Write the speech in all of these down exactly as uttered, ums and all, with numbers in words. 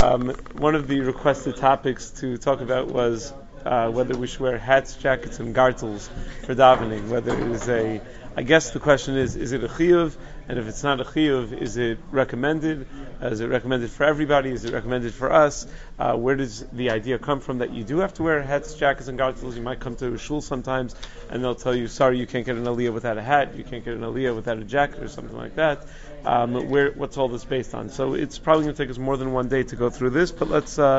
Um, one of the requested topics to talk about was uh, whether we should wear hats, jackets, and gartels for davening. Whether it is a, I guess the question is, is it a chiyuv? And if it's not a chiyuv, is it recommended? Uh, is it recommended for everybody? Is it recommended for us? Uh, where does the idea come from that you do have to wear hats, jackets, and gartels? You might come to a shul sometimes, and they'll tell you, sorry, you can't get an aliyah without a hat, you can't get an aliyah without a jacket, or something like that. Um, where, what's all this based on? So it's probably going to take us more than one day to go through this, but let's uh,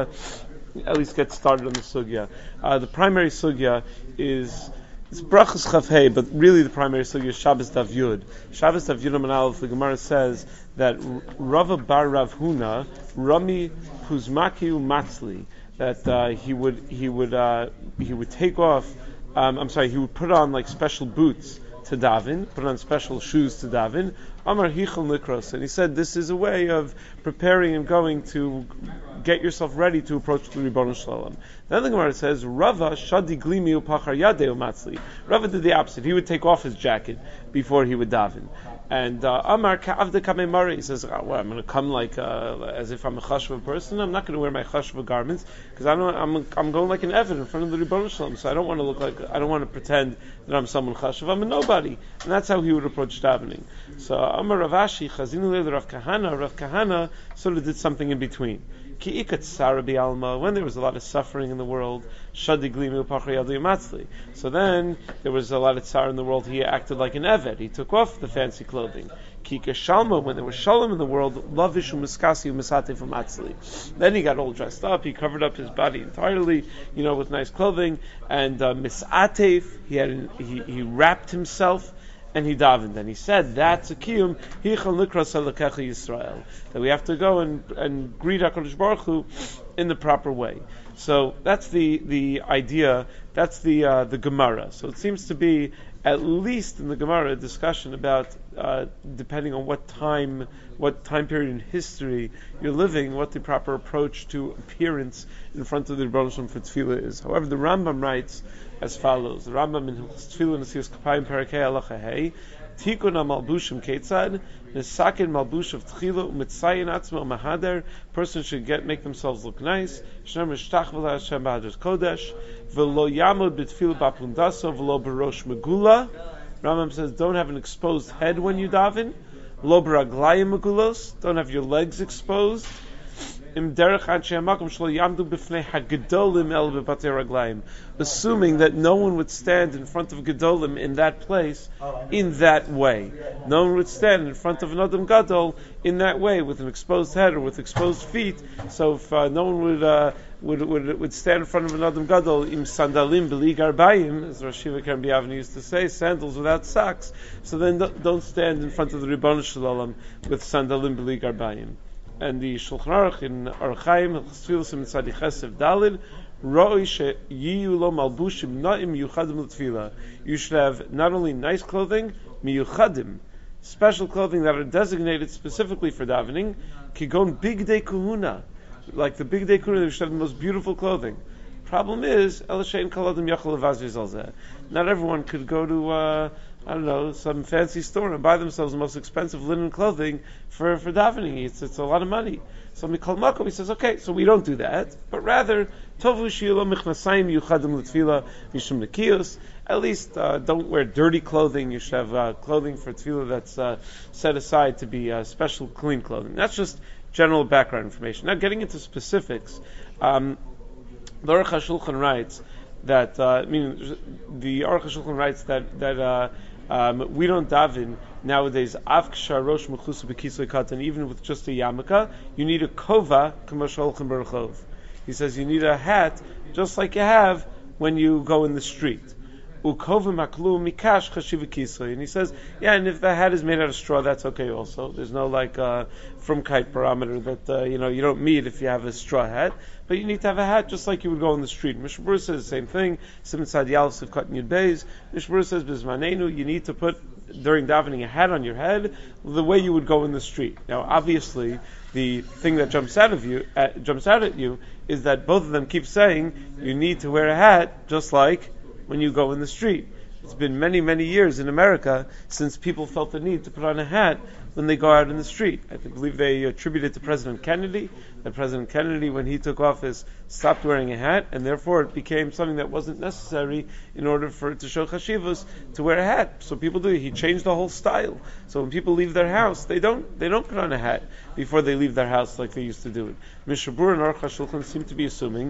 at least get started on the sugya. Uh, the primary sugya is it's brachas chavhei, but really the primary sugya is Shabbos Daf Yud. Shabbos Daf Yud Amud Aleph, the Gemara says that Rava Bar Rav Huna Rami Huzmaki Umatzli, that uh, he would he would uh, he would take off. Um, I'm sorry, he would put on like special boots to daven, put on special shoes to daven. Amar Hichel Nikros, and he said this is a way of preparing and going to get yourself ready to approach the Ribbon Shalom. Then the Gemara says, Rava Shadi Glimi Upachar Yadei Umatzli. Rava did the opposite. He would take off his jacket before he would daven. And uh, Amar Ka'avde Kamei Mari, he says, oh, well, I'm going to come like uh, as if I'm a chashva person. I'm not going to wear my chashva garments because I don't. I'm I'm going like an Evid in front of the Ribbon Shalom. So I don't want to look like I don't want to pretend that I'm someone chashva. I'm a nobody, and that's how he would approach davening. So Amar Ravashi Chazinu Leil Rav Kahana. Rav Kahana sort of did something in between. Ki ikat tzara bi'alma, when there was a lot of suffering in the world, shadi glimi upachar yadei matzli. So then there was a lot of tzara in the world. He acted like an eved. He took off the fancy clothing. Ki shalma, when there was shalom in the world, lavish u'miskasi u'misate matzli. Then he got all dressed up. He covered up his body entirely, you know, with nice clothing and uh, misatef. He had an, he he wrapped himself. And he davened, and he said, that's a kiyum, hichal nikras alakecha Yisrael, that we have to go and, and greet HaKadosh Baruch Hu in the proper way. So that's the, the idea, that's the uh, the Gemara. So it seems to be, at least in the Gemara, a discussion about, uh, depending on what time, what time period in history you're living, what the proper approach to appearance in front of the Rebbe Shalom for tefillah is. However, the Rambam writes as follows. The Rambam in Tefillah Nesius Kapayim Parakei Halacha Hey, Tikun HaMalbushim Ketzad, Nesakin Malbush of Tchila Umitzayin Atzma Mahader. Person should get make themselves look nice. Shnem Mishtach V'la Hashem B'Hadras Kodesh V'lo Yamod B'Tefillah B'Pundaso V'lo B'Rosh Megula. Rambam says don't have an exposed head when you daven. V'lo B'Raglayim Megulos, don't have your legs exposed. Assuming that no one would stand in front of Gedolim in that place in that way. No one would stand in front of an Adam Gadol in that way with an exposed head or with exposed feet. So if uh, no one would, uh, would would would stand in front of an Adam Gadol im sandalim b'li garbayim, as Rosh Shiva Karen B'Yavne used to say, sandals without socks. So then don't stand in front of the Ribbon Shalom with sandalim b'li garbayim. And the Shulchan Aruch in Orach Chaim Tfilas Mitzadi Chesev Dalid Roi sheyiyu lo malbushim na'im yuchadim l'tfila. You should have not only nice clothing, miyuchadim, special clothing that are designated specifically for davening, kigon bigdei kuhuna, like the bigdei kuhuna, you should have the most beautiful clothing. Problem is, elashein kaladim yachol levazviz alzeh. Not everyone could go to uh, I don't know, some fancy store and buy themselves the most expensive linen clothing for, for davening. It's, it's a lot of money. So Mikol Makom, he says, okay, so we don't do that, but rather, Tovu Shiyolo Michnasayim Yuchadim L'Tfila Mishum Nekiyos. At least uh, don't wear dirty clothing. You should have uh, clothing for tefillah that's uh, set aside to be uh, special clean clothing. That's just general background information. Now getting into specifics, um, the Aruch HaShulchan writes that, uh, I mean, the Aruch HaShulchan writes that, that uh, Um, we don't daven nowadays. Avksha rosh mechusa b'kisvei katan. Even with just a yarmulke, you need a kova k'mashal chem berachov. He says you need a hat just like you have when you go in the street. Ukova maklu mikash chashiv kisvei. And he says, yeah, and if the hat is made out of straw, that's okay also. There's no like uh, from kite parameter that uh, you know you don't meet if you have a straw hat. But you need to have a hat just like you would go in the street. Mishnah Berurah says the same thing. Simon Tzad Yalef of Katan Yud Beis. Mishnah Berurah says Bizmanenu, you need to put during davening a hat on your head the way you would go in the street. Now, obviously, the thing that jumps out of you uh, jumps out at you is that both of them keep saying you need to wear a hat just like when you go in the street. It's been many, many years in America since people felt the need to put on a hat when they go out in the street. I believe they attributed to President Kennedy that President Kennedy, when he took office, stopped wearing a hat, and therefore it became something that wasn't necessary in order for it to show chashivos to wear a hat. So people do. He changed the whole style. So when people leave their house, they don't they don't put on a hat before they leave their house like they used to do it. Mishnah Berurah and Aruch HaShulchan seem to be assuming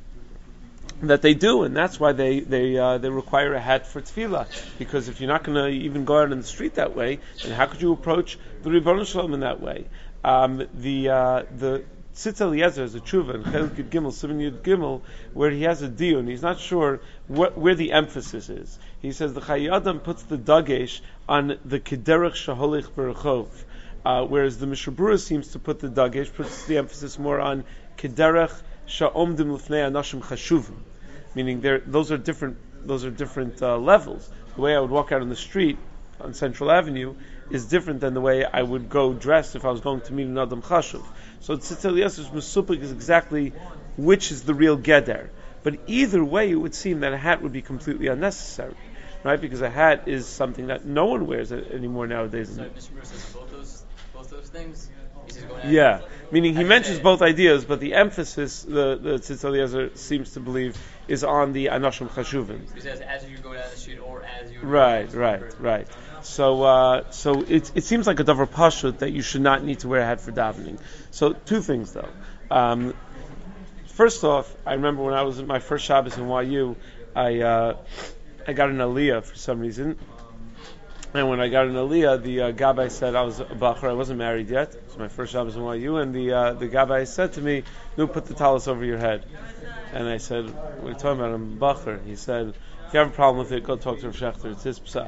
that they do, and that's why they they uh, they require a hat for tefillah. Because if you're not going to even go out in the street that way, then how could you approach the Ribono Shel Olam in that way? Um, the uh, the Tzitz Eliezer is a tshuva in Chelik Yud Gimel, Siman Yud Gimel, where he has a diyun. He's not sure what, where the emphasis is. He says the Chayei Adam puts the dagesh on the kederech shaholich berachov, uh, whereas the Mishnah Berurah seems to put the dagesh, puts the emphasis more on kederech sha'omdim l'fnei anashim chashuvim, meaning those are different. Those are different uh, levels. The way I would walk out on the street on Central Avenue is different than the way I would go dressed if I was going to meet an Adam Chashuv. So Tzitz Eliezer's Mesupik is exactly which is the real Geder. But either way, it would seem that a hat would be completely unnecessary, right? Because a hat is something that no one wears anymore nowadays. So Mister Bruce says both those, both those things? Yeah, meaning he mentions both ideas, but the emphasis, the, the Tzitz Eliezer seems to believe, is on the Anashim Chashuvim. He says as you go down the street or as you... Right, right, right. So, uh, so it it seems like a davar pashut that you should not need to wear a hat for davening. So, two things though. Um, first off, I remember when I was at my first Shabbos in Y U, I uh, I got an aliyah for some reason, and when I got an aliyah, the uh, gabbai said I was a bachar. I wasn't married yet. It was my first Shabbos in Y U, and the uh, the gabbai said to me, "No, put the talis over your head." And I said, "What are you talking about? I'm a bachar." He said, "If you have a problem with it, go talk to Rav Shechter. It's his psak."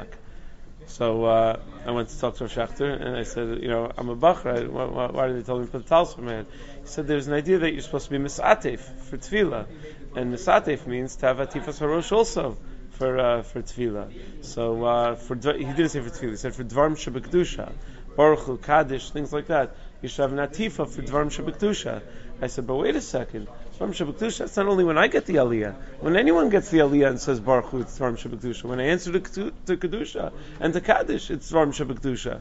So uh, I went to talk to Rav Shechter, and I said, you know, I'm a bachar. Why, why, why did they tell me to put the talis over my head? He said, there's an idea that you're supposed to be misatef for tefillah, and misatef means to have atifas harosh also for uh, for tefillah. So uh, for he didn't say for tefillah. He said for dvarim shebekdusha, baruch hu kaddish, things like that. You should have an atifa for dvarim shebekdusha. I said, but wait a second. Dvarim shebekdusha, that's not only when I get the aliyah. When anyone gets the aliyah and says baruch hu, it's dvarim shebekdusha. When I answer to, to kedusha and to kaddish, it's dvarim shebekdusha.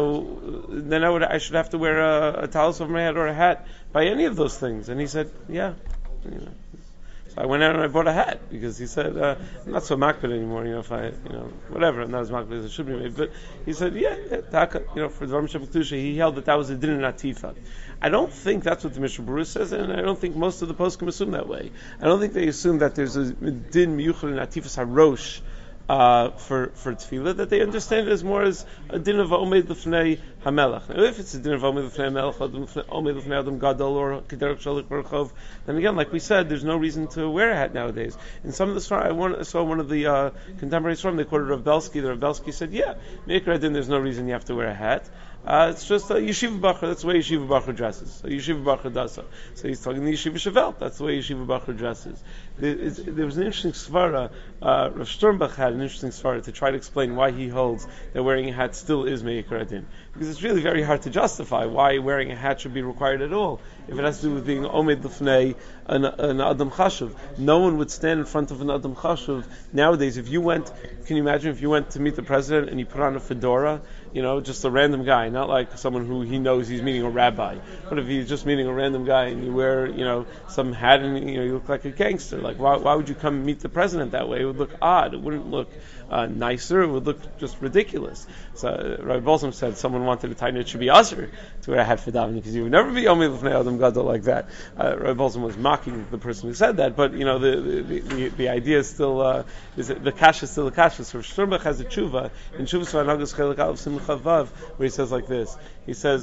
So uh, then I would I should have to wear a, a talis over my head or a hat by any of those things. And he said, yeah. You know. So I went out and I bought a hat because he said, uh, I'm not so makbid anymore, you know, if I, you know, whatever, I'm not as makbid as it should be made. But he said, yeah, yeah taka, you know, for Dvarim Shebekdusha, he held that that was a din in atifa. I don't think that's what the Mishnah Berurah says, and I don't think most of the poskim assume that way. I don't think they assume that there's a din miyuchad in atifas harosh, Uh, for for tefillah, that they understand it as more as a din of omed l'fnei hamelach. Now, if it's a din of omed l'fnei hamelach, omed l'fnei adam gadol, or kederach shalik barachov, then again, like we said, there's no reason to wear a hat nowadays. In some of the I, I saw one of the uh, contemporaries from, they quoted Rav Belsky. The Rav Belsky said, yeah, Meikra din, there's no reason you have to wear a hat. Uh, it's just a yeshiva bachar. That's the way yeshiva bachar dresses. A yeshiva bachar does so. So he's talking the yeshiva shavel. That's the way yeshiva bachar dresses. There, there was an interesting svara. Uh, Rav Sternbach had an interesting svara to try to explain why he holds that wearing a hat still is meikar adin. Because it's really very hard to justify why wearing a hat should be required at all. If it has to do with being omed l'fnei an, an adam chashuv, no one would stand in front of an adam chashuv nowadays. If you went, can you imagine if you went to meet the president and you put on a fedora? You know, just a random guy, not like someone who he knows he's meeting a rabbi. But if he's just meeting a random guy and you wear, you know, some hat and, you know, you look like a gangster. Like, why, why would you come meet the president that way? It would look odd. It wouldn't look uh, nicer. It would look just ridiculous. So, uh, Rabbi Bolzum said someone wanted to tell you it should be usher to wear a hat for davening because you would never be Omed L'fnei Adam Gadol like that. Uh, Rabbi Bolzum was mocking the person who said that, but, you know, the the, the, the idea is still, uh, is that the kasha is still a kasha. So, Sternbach has a tshuva in Tshuvas V'Anagas Chelik Aleph Simcha Vav, where he says like this. He says,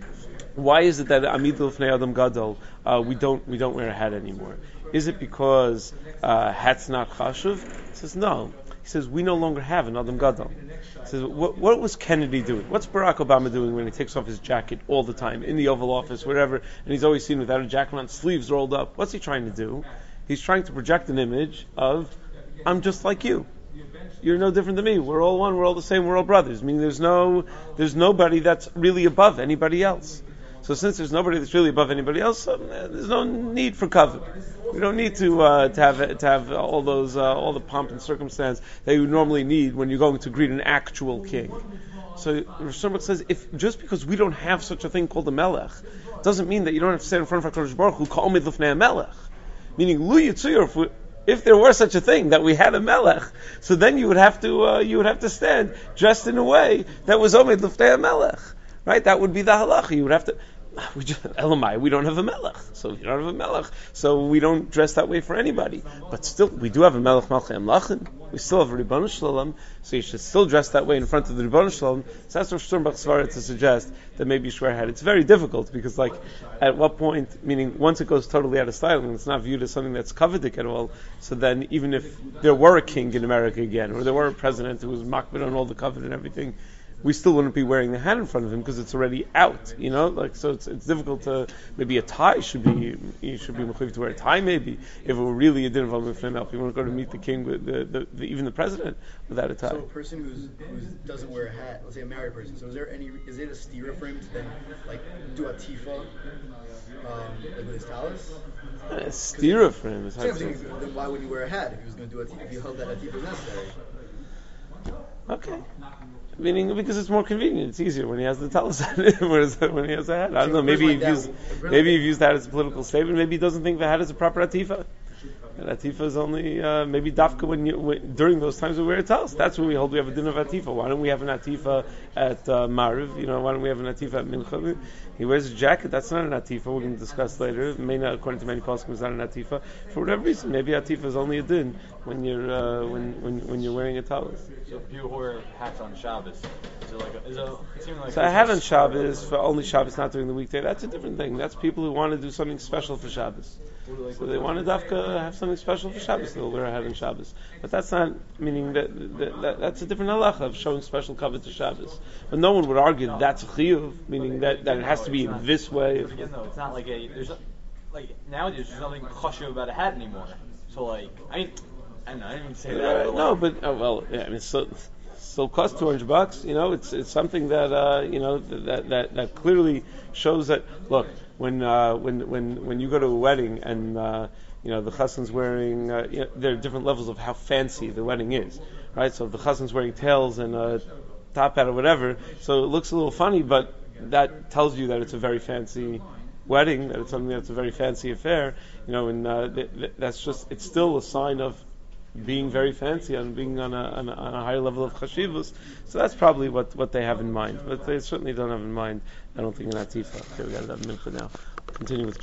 why is it that Amid L'fnei Adam Gadol, uh, we don't we don't wear a hat anymore? Is it because uh, hat's not chashuv? He says, no. He says, we no longer have an Adam Gadol. He says, what, what was Kennedy doing? What's Barack Obama doing when he takes off his jacket all the time, in the Oval Office, wherever, and he's always seen without a jacket on, sleeves rolled up? What's he trying to do? He's trying to project an image of, I'm just like you. You're no different than me. We're all one. We're all the same. We're all brothers. Meaning there's no, there's nobody that's really above anybody else. So since there's nobody that's really above anybody else, um, there's no need for cover. We don't need to uh, to have to have all those uh, all the pomp and circumstance that you normally need when you're going to greet an actual king. So Rosh Hashanah says, if just because we don't have such a thing called a melech, doesn't mean that you don't have to stand in front of HaKadosh Baruch Hu kol mid lifnei melech. Meaning, lu yitzuyur, if we, if there were such a thing that we had a melech, so then you would have to uh, you would have to stand dressed in a way that was omid lifnei melech, right? That would be the halacha. You would have to. We just, Elamai, we don't have a melech, so you don't have a melech, so we don't dress that way for anybody. But still, we do have a melech malchei amlachim. We still have a Ribbonu Shalom, so you should still dress that way in front of the Ribbonu Shalom. So that's Rosh Sternbach Svara to suggest that maybe you should wear a hat. It's very difficult because, like, at what point, meaning once it goes totally out of style and it's not viewed as something that's coveted at all, so then even if there were a king in America again, or there were a president who was makbid on all the covet and everything, we still wouldn't be wearing the hat in front of him because it's already out, you know. Like, so it's it's difficult to, maybe a tie should be, you should be mechuyev to wear a tie. Maybe if it were really a din of female, if you want to go to meet the king, with the, the, the even the president without a tie. So a person who's who doesn't wear a hat, let's say a married person. So is there any? Is it a stira for him to then like do a tifa, um, like with his talus? A stira for him is hard to say. Then why would you wear a hat if he was going to do a tifa? If you held that a tifa was necessary. Okay. Meaning because it's more convenient, it's easier when he has the talus on it, whereas when he has a hat. I don't know. Maybe he views maybe he views that as a political statement. Maybe he doesn't think the hat is a proper atifa. And atifa is only uh, maybe dafka when you when, during those times we wear a talus. That's when we hold we have a din of atifa. Why don't we have an atifa at uh, Mariv? You know, why don't we have an atifa at Mincha? He wears a jacket. That's not an atifa. We're going to discuss later. May not, according to many poskim, it's not an atifa. For whatever reason, maybe atifa is only a din when you're uh, when, when when you're wearing a talus. So people who wear hats on Shabbos, is it like a, is it, it seems like so a hat on Shabbos for only Shabbos, not during the weekday. That's a different thing. That's people who want to do something special for Shabbos. So they want to dafka have something special for Shabbos. They'll wear a hat on Shabbos. But that's not meaning that, that, that that's a different halacha of showing special covet to Shabbos. But no one would argue that that's a chiyuv, meaning that, that it has to be in this way. Again, though, it's not like a there's a, like nowadays there's nothing chashuv about a hat anymore. So like I mean, I don't know, I didn't even say that. Uh, no, but oh, well, yeah, I mean, so. Still costs two hundred bucks. You know, it's it's something that uh, you know that, that that clearly shows that. Look, when uh, when when when you go to a wedding and uh, you know the chassan's wearing, uh, you know, there are different levels of how fancy the wedding is, right? So if the chassan's wearing tails and a top hat or whatever, so it looks a little funny, but that tells you that it's a very fancy wedding, that it's something that's a very fancy affair. You know, and uh, th- th- that's just it's still a sign of being very fancy and being on a, on a, on a higher level of chashivus. So that's probably what, what they have in mind. But they certainly don't have in mind, I don't think, an atifa. Okay, we got to have mincha now. Continue with